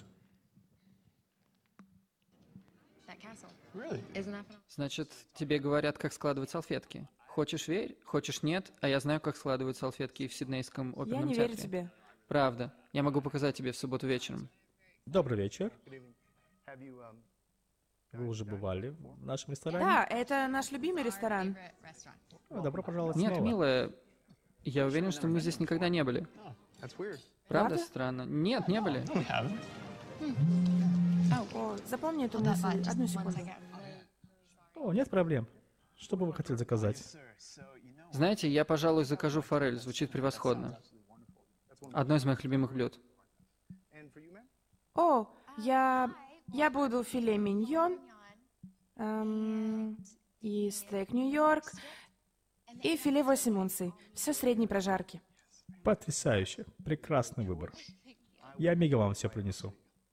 That castle. Really? Isn't that phenomenal? Значит, тебе говорят, как складывать салфетки. Хочешь — верь, хочешь — нет, а я знаю, как складывают салфетки в Сиднейском Я оперном не театре. верю тебе. Правда. Я могу показать тебе в субботу вечером. Добрый вечер. Вы уже бывали в нашем ресторане? Да, это наш любимый ресторан. Favorite restaurant. Ну, добро пожаловать Нет, снова. милая, я уверен, что мы здесь никогда не были. Правда? Правда? Странно. Нет, не были. О, запомни эту Hold that мысль. thought just Одну one секунду. second. О, нет проблем. Что бы вы хотели заказать? Знаете, я, пожалуй, закажу форель. Звучит превосходно. Одно из моих любимых блюд. О, я, я буду филе миньон, эм, и стейк Нью-Йорк, и филе восемь унций. Все средней прожарки. Потрясающе. Прекрасный выбор. Я мигом вам все принесу.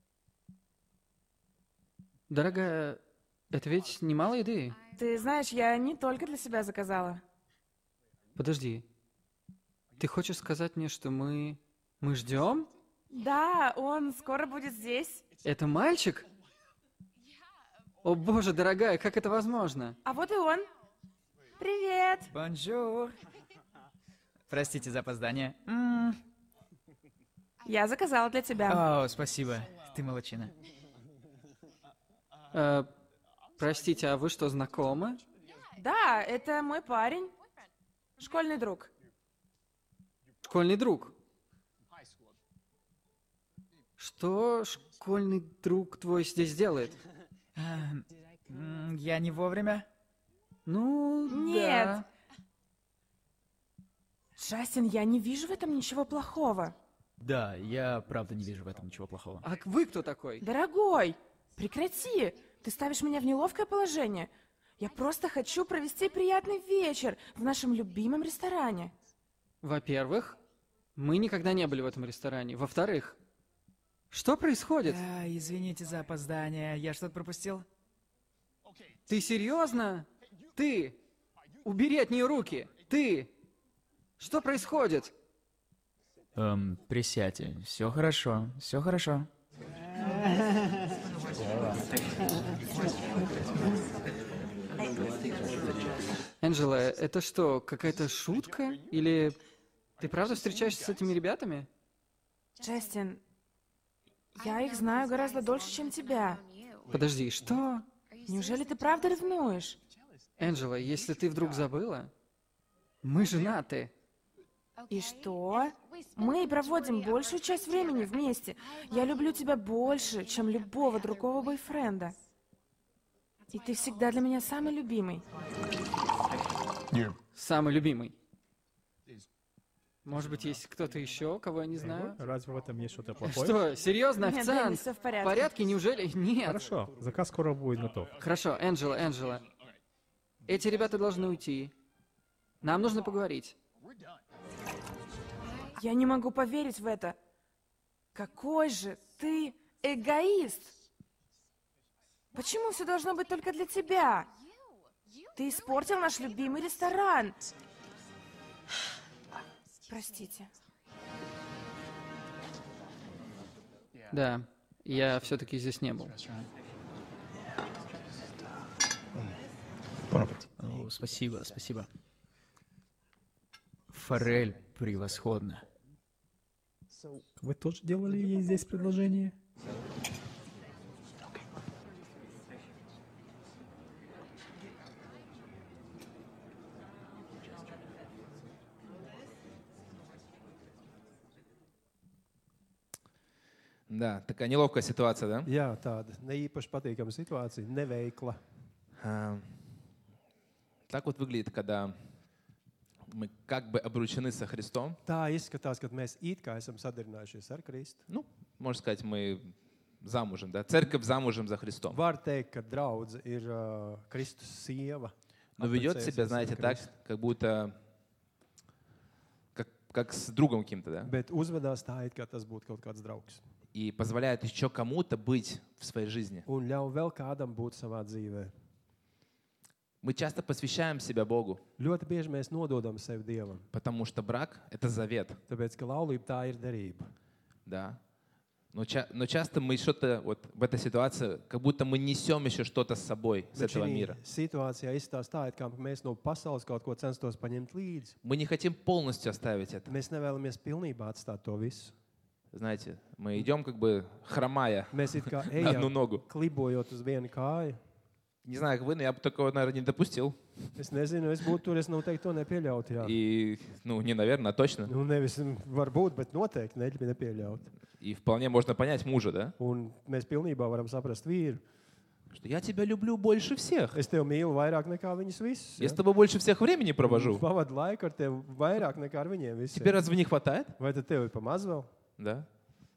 Дорогая, это ведь немало еды. Ты знаешь, я не только для себя заказала. Подожди. Ты хочешь сказать мне, что мы... Мы ждем? Да, он скоро будет здесь. Это мальчик? О боже, дорогая, как это возможно? А вот и он. Привет. Бонжур. Простите за опоздание. М, Я заказала для тебя. О, спасибо. Ты молодчина. Э, простите, а вы что, знакомы? Да, это мой парень. Школьный друг. Школьный друг. Что школьный друг твой здесь делает? Эм, м, Я не вовремя? Ну, Нет. да. Джастин, я не вижу в этом ничего плохого. Да, я правда не вижу в этом ничего плохого. А вы кто такой? Дорогой, прекрати. Ты ставишь меня в неловкое положение. Я просто хочу провести приятный вечер в нашем любимом ресторане. Во-первых, мы никогда не были в этом ресторане. Во-вторых, что происходит? А, извините за опоздание. Я что-то пропустил? Ты серьезно? Ты! Убери от нее руки! Ты! Что происходит? Эм, присядьте. Все хорошо, все хорошо. Энджела, это что, какая-то шутка? Или ты правда встречаешься с этими ребятами? Джастин, я их знаю гораздо дольше, чем тебя. Подожди, что? Неужели ты правда ревнуешь? Энджела, если ты вдруг забыла, мы женаты. И что? Мы проводим большую часть времени вместе. Я люблю тебя больше, чем любого другого бойфренда. И ты всегда для меня самый любимый. Самый любимый. Может быть, есть кто-то еще, кого я не знаю? Разве в этом есть что-то плохое? Что, серьезно, Нет, официант? Дэнни, всё в порядке. В порядке, неужели? Нет. Хорошо, заказ скоро будет готов. Хорошо, Энджела, Энджела. Эти ребята должны уйти. Нам нужно поговорить. Я не могу поверить в это. Какой же ты эгоист. Почему все должно быть только для тебя? Ты испортил наш любимый ресторан. Простите. Да, я все-таки здесь не был. О, спасибо, спасибо. Форель превосходна. Вы тоже делали ей здесь предложение? Да, такая неловкая ситуация, да? Jā, tāda neīpaši patīkama situācija, neveikla. А, Так вот выглядит, когда мы как бы обручены со Христом. Tā izskatās, kad mēs it kā esam sadarinājušies ar Kristu. Ну, можно сказать, мы замужем, да? Церковь замужем за Христом. Var teikt, ka draudze ir uh, Kristus sieva. Но ведет себя, apprecējusies знаете, ar так, Kristu. как будто как, как с другом каким-то, да? Bet uzvedās tā, it kā tas būtu kaut kāds draugs. И позволяет еще кому-то быть в своей жизни. Un ļauj vēl kādam būt savā dzīvē. Мы часто посвящаем себя Богу, Ļoti bieži mēs nododam sevi Dievam, потому что брак — это завет, tāpēc, ka laulība tā ir derība. да? Но, ча- но часто мы что-то вот в этой ситуации, как будто мы несем еще что-то с собой, с Bet этого šī мира. situācijā izstāsta tā, it kā mēs no pasaules kaut ko censtos paņemt līdzi. Мы не хотим полностью оставить это. Mēs nevēlamies pilnībā atstāt to visu. Знаете, мы идем как бы хромая Mēs it kā на одну ejam, ногу. klibojot uz vienu kāju. Не знаю, как вы, но я бы такого, наверное, не допустил. Es nezinu, es būtu tur, es noteikti to nepieļautu. Jā. И, ну, не наверное, а точно. Nu, nevis varbūt, bet noteikti ne- nepieļaut. И вполне можно понять мужа, да? Un mēs pilnībā varam saprast vīru. Что я тебя люблю больше всех. Es tevi mīlu vairāk nekā viņus visus. Я с тобой больше всех времени провожу. Pavadu laiku ar tevi vairāk nekā ar viņiem visiem. Тебе разве не хватает? Vai tad tev ir pamaz vēl? Да.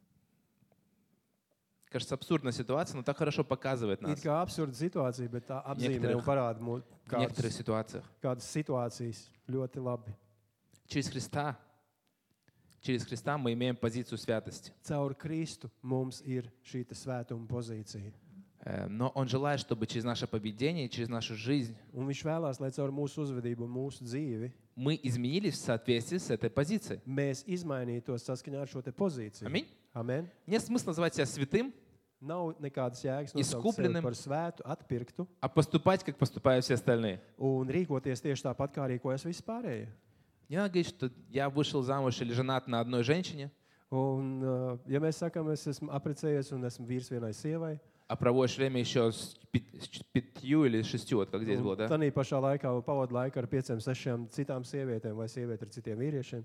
Кажется, абсурдная ситуация, но так хорошо показывает Ir нас kā absurda situācija, bet tā apzīmē Niektorых- un parāda mums в некоторых kādas, ситуациях. kādas situācijas ļoti labi. Через Христа, через Христа мы имеем позицию святости. Caur Kristu mums ir šī te svētuma pozīcija. Э, Но Он желает, чтобы через наше поведение, через нашу жизнь Un viņš vēlās, lai caur mūsu uzvedību un mūsu dzīvi мы изменились в соответствии с этой позицией. mēs izmainītos saskaņā ar šo te pozīciju. Аминь. Amen. Нет смысла называть себя святым, Nav nekādas jēgas nosaukt Izkupленным. sevi par svētu, atpirktu а поступать, как поступают все остальные. un rīkoties tieši tāpat, kā rīkojas vispārējie. Не надо говорить, что я вышел замуж или женат на одной женщине, Un, uh, ja mēs sakām, es esmu apprecējies un esmu vīrs vienai sievai, а проводишь время еще с пи- с пятью или шестью, вот как здесь было, да? tad pašā laikā pavadu laiku ar pieciem, sešiem citām sievietēm vai sievieti ar citiem vīriešiem.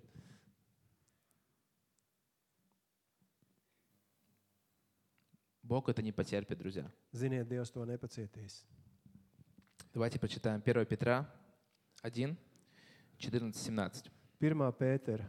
Бог это не потерпит, друзья. Ziniet, Dievs to nepacietīs. Давайте прочитаем первое Петра один, четырнадцать семнадцать. Pirmā Pētera.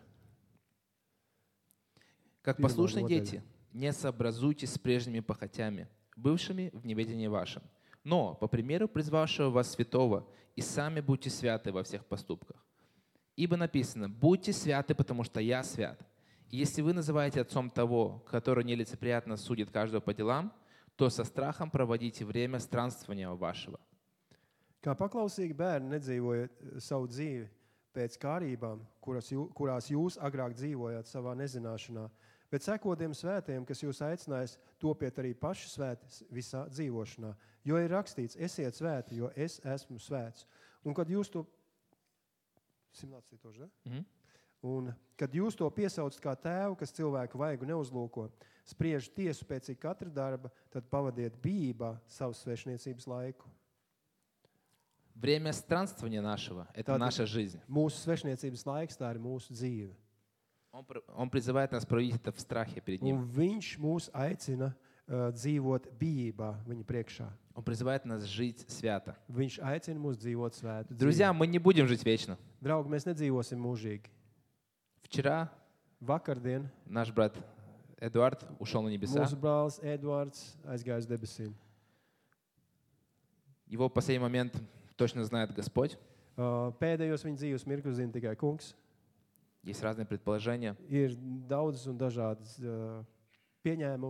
Как Первая послушные модель. дети, не сообразуйтесь с прежними похотями, бывшими в неведении вашем. Но, по примеру призвавшего вас святого, и сами будьте святы во всех поступках. Ибо написано: «Будьте святы, потому что я свят». И если вы называете отцом того, который нелицеприятно судит каждого по делам, то со страхом проводите время странствования вашего. Kā paklausīgi bērni nedzīvojiet savu dzīvi pēc kārībām, kuras jū, kurās jūs agrāk dzīvojāt savā nezināšanā, bet sekotiem svētiem, kas jūs aicinājis, topiet arī paši svēti visā dzīvošanā. Jo ir rakstīts: esiet svēti, jo es esmu svēts. Un kad jūs to, simtnācītoši, ne? Мгм. Un, kad jūs to piesaucat kā tēvu, kas cilvēku vaigu neuzlūko, spriež tiesu pēc ik katra darba, tad pavadiet bijībā savu svešniecības laiku. Время странствования нашего — это Да, наша жизнь. Mūsu svešniecības laiks, tā ir mūsu dzīve. Он, пр- он призывает нас проводить это в страхе перед Un Ним. viņš mūs aicina uh, dzīvot bijībā viņa priekšā. Он призывает нас жить свято. Viņš aicina mūs dzīvot svētu Друзья, мы не будем жить вечно. dzīvi. Draugi, mēs nedzīvosim mūžīgi. Вчера Vakardien наш брат Эдуард ушел на небеса. mūsu brālis Edvards aizgāja uz debesīm. Его в последний момент точно знает Господь. Uh, pēdējos viņa dzīves mirkļus zina tikai kungs. Есть разные предположения. Ir daudzas un dažādas uh, pieņēmumi.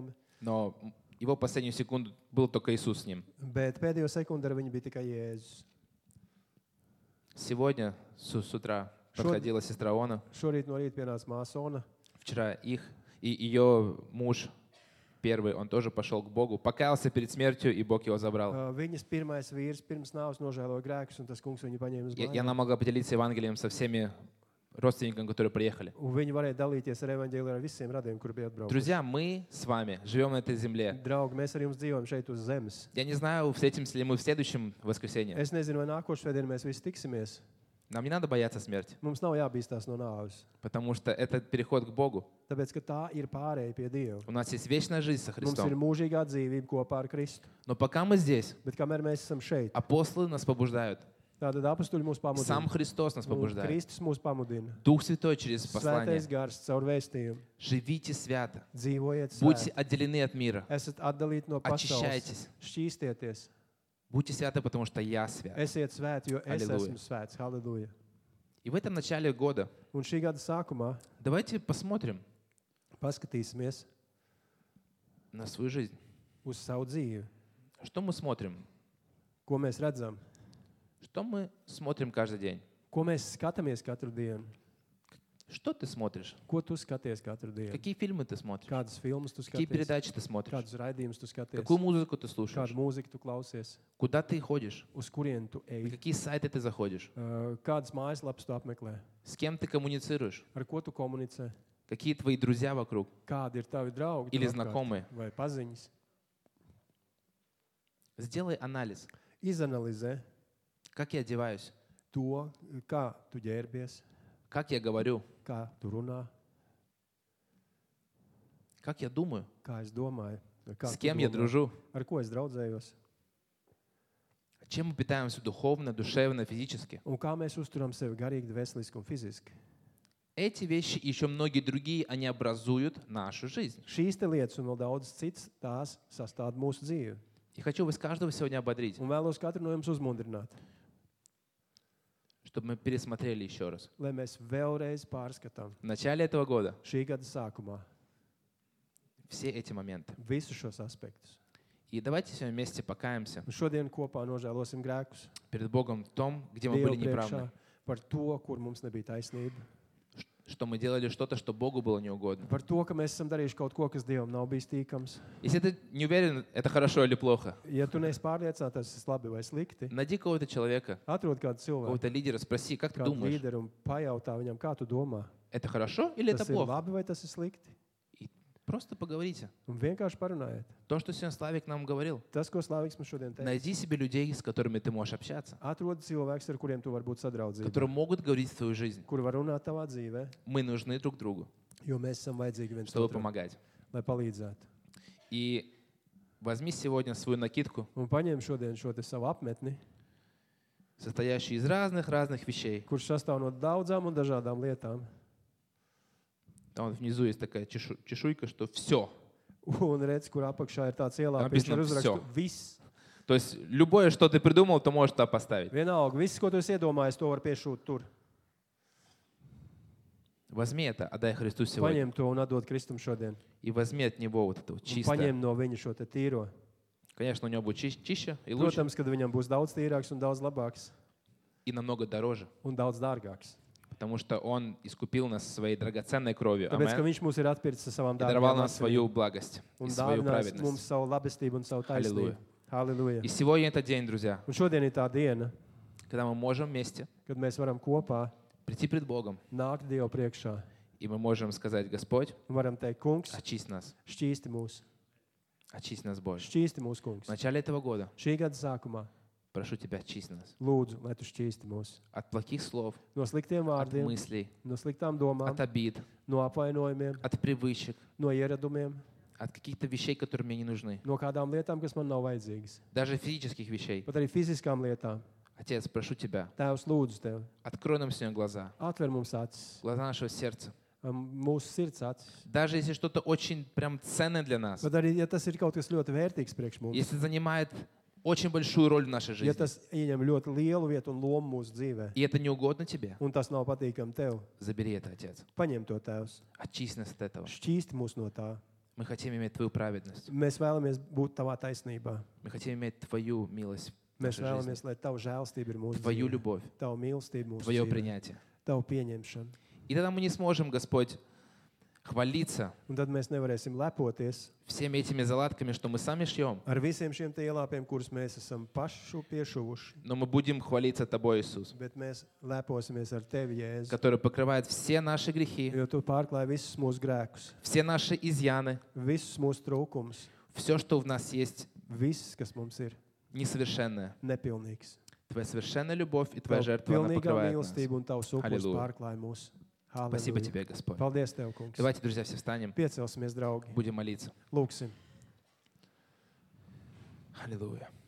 но его последнюю секунду был только Иисус с ним. Bet pēdējo sekundi ar viņu bija tikai Jēzus. Сегодня с, с утра Шо- подходила сестра Она, Šorīt no rīta pienāca māsa Ona. вчера их, и ее муж первый, он тоже пошел к Богу, покаялся перед смертью, и Бог его забрал. Uh, Viņas pirmais vīrs pirms nāves nožēloja grēkus, un tas kungs viņu paņēma uz И, и mājām. она могла поделиться Евангелием со всеми родственниками, которые приехали. Un viņi varēja dalīties ar evaņģēliju ar visiem radiem, kuri bija atbraukuši. Друзья, мы с вами живем на этой земле. Draugi, mēs ar jums dzīvojam šeit uz zemes. Я не знаю, встретимся ли мы в следующем воскресенье. Es nezinu, vai nākošais svētdien mēs visi tiksimies. Нам не надо бояться смерти, Mums nav jābīstās no nāves, потому что это переход к Богу. tāpēc, ka tā ir pārēja pie Dieva. У нас есть вечная жизнь со Mums ir Христом. mūžīgā dzīvība kopā ar Kristu. Но пока мы здесь, Bet kamēr mēs esam šeit, апостолы нас побуждают. tātad apstuļi mūs Сам pamudina. Христос нас Un побуждает. Kristus mūs pamudina. Дух Святой через послание. Svētais gars caur vēstījumu. Живите свято. Dzīvojiet Будьте svēti. отделены от мира. Esat atdalīti no pasaules. Очищайтесь. Šķīstieties. Будьте святы, потому что я свят. Esiet svēti, jo es Halleluja. esmu svēts. Halleluja. И в этом начале года Un šī gada sākumā давайте посмотрим paskatīsimies на свою жизнь. uz savu dzīvi. Что мы смотрим? Ko mēs redzam? Что мы смотрим каждый день? Ko mēs skatāmies katru dienu? Что ты смотришь? Ko tu skaties katru dienu? Какие фильмы ты смотришь? Kādas filmas tu Какие skaties? передачи ты смотришь? Kādus raidījumus tu skaties? Какую музыку ты слушаешь? Kādu mūziku tu klausies? Куда ты ходишь? Uz kurienu tu На ej? какие сайты ты заходишь? Uh, Kādas mājaslapas tu apmeklē? С кем ты коммуницируешь? Ar ko tu komunicē? Какие твои друзья вокруг? Kādi ir tavi draugi? Или tev apkārt? знакомые? Vai paziņas? Сделай анализ. Izanalizē Как я одеваюсь? to, kā tu ģērbies, Как я говорю? kā tu runā, Как я думаю? kā es domāju, kā С tu кем я domā, дружу? ar ko es draudzējos. Чем мы питаемся духовно, душевно, физически? Un kā mēs uzturam sevi garīgi, veseliski un fiziski. Эти вещи и еще многие другие, они образуют нашу жизнь. Šīs te lietas un vēl daudz cits, tās sastāv mūsu dzīvi. И хочу вас каждого сегодня ободрить, Un vēlos katru no jums uzmundrināt, чтобы мы пересмотрели еще раз. lai mēs vēlreiz pārskatām В начале этого года šī gada sākumā все эти моменты. visus šos aspektus. И давайте сегодня вместе покаемся Un šodien kopā nožēlosim grēkus перед Богом в том, где мы Dievu были priekšā неправы. par to, kur mums nebija taisnība. Что мы делали что-то, что Богу было неугодно. Par to, ka mēs esam darījuši kaut ko, kas Dievam nav bijis tīkams. Если ты не уверен, это хорошо или плохо, Ja tu neesi pārliecināts, tas ir labi vai slikti, найди кого-то человека, atrod kādu cilvēku, какого-то лидера, спроси, как ты kādu думаешь, līderu un pajautā viņam, kā tu domā. это хорошо или это Tas ir плохо? labi vai tas ir slikti? И просто поговорите. Un vienkārši parunājiet. То, что сегодня Славик нам говорил. Tas, ko Slāvīgs mums šodien teica. Найди себе людей, с которыми ты можешь общаться, Atrod cilvēkus, ar kuriem tu vari būt sadraudzībā, которые могут говорить в твою жизнь. kuri var runāt tavā dzīvē, Мы нужны друг другу, jo mēs esam vajadzīgi viens чтобы otram, помогать. lai palīdzētu. И возьми сегодня свою накидку, Un paņem šodien šo te savu apmetni, состоящую из разных-разных вещей. kurš sastāv no daudzām un dažādām lietām. Там вот внизу есть такая чешу- чешуйка, что все. Un redz, kur apakšā ir tāds Tam ielāpis написано ar uzrakstu. всё. Viss. То есть любое, что ты придумал, то можешь туда поставить. Vienalga, viss, ko tu esi iedomājies, to var piešūt tur. Возьми это, отдай Христу сегодня. Paņem to un atdod Kristum šodien. И возьми от Него вот это вот Un чистое. paņem no viņa šo te tīro. Конечно, у него будет чище, чище и лучше, Protams, kad viņam būs daudz tīrāks un daudz labāks и намного дороже. un daudz dārgāks. Потому что Он искупил нас своей драгоценной кровью. Tāpēc, ka Аминь. viņš mūs ir atpircis ar savām И даровал dārgām нам свою asinīm благость и un свою dāvinājis mums праведность. savu labestību un savu taisnību. Halleluja. Halleluja. И сегодня этот день, друзья, Un šodien ir tā diena, когда мы можем вместе kad mēs varam kopā прийти пред Богом, nākt Dievu priekšā и мы можем сказать: Господь, un varam teikt, kungs, очисть нас, šķīsti mūs, очисть нас, Боже. šķīsti mūs, kungs. В начале этого года Šī gada sākumā прошу Тебя, очисть нас lūdzu, lai tu šķīsti mūs от плохих слов, no sliktiem от vārdiem, мыслей, no sliktām domām, от обид, no apvainojumiem, от привычек, no ieradumiem, от каких-то вещей, которые мне не нужны, no kādām lietām, kas man nav vajadzīgas. даже физических вещей. Pat arī fiziskām lietām. Отец, прошу Тебя, Tēvs, lūdzu tevi, открой нам сегодня глаза, atver mums acis, глаза нашего сердца. um, mūsu sirds acis. Даже если что-то очень прям ценное для нас, Bet arī, ja tas ir kaut kas ļoti vērtīgs priekš mums, если занимает очень большую роль в нашей ja жизни, tas ieņem ļoti lielu vietu un lomu mūsu dzīvē, и это не угодно Тебе, un tas nav patīkami tev, забери это, Отец. paņem to, Tēvs. Очисти нас от этого. Šķīsti mūs no tā. Мы хотим иметь Твою праведность. Mēs vēlamies būt Tavā taisnībā. Мы хотим иметь Твою милость в Mēs нашей жизни, vēlamies, lai Tava žēlstība ir mūsu Твою dzīvē, любовь, Tava mīlestība mūsu Твое dzīvē, принятие. Tava pieņemšana. И тогда мы не сможем, Господь, хвалиться Un tad mēs nevarēsim lepoties всеми этими заладками, что мы сами шьем, ar visiem šiem te ielāpiem, kurus mēs esam pašu piešuvuši, но мы будем хвалиться Тобой, Иисус, bet mēs leposimies ar Tevi, Jēzu, который покрывает все наши грехи, jo Tu pārklāji visus mūsu grēkus, все наши изъяны, visus mūsu trūkumus, все, что в нас есть viss, kas mums ir несовершенное. nepilnīgs. Твоя совершенная любовь и Твоя Tava жертва, она pilnīgā покрывает нас. mīlestība un Tavs upuris Halleluja. pārklāja mūs. Спасибо Halleluja. Тебе, Господь. Paldies Tev, kungs. Давайте, друзья, все встанем, Piecelsimies, draugi. будем молиться. Lūksim. Аллилуйя.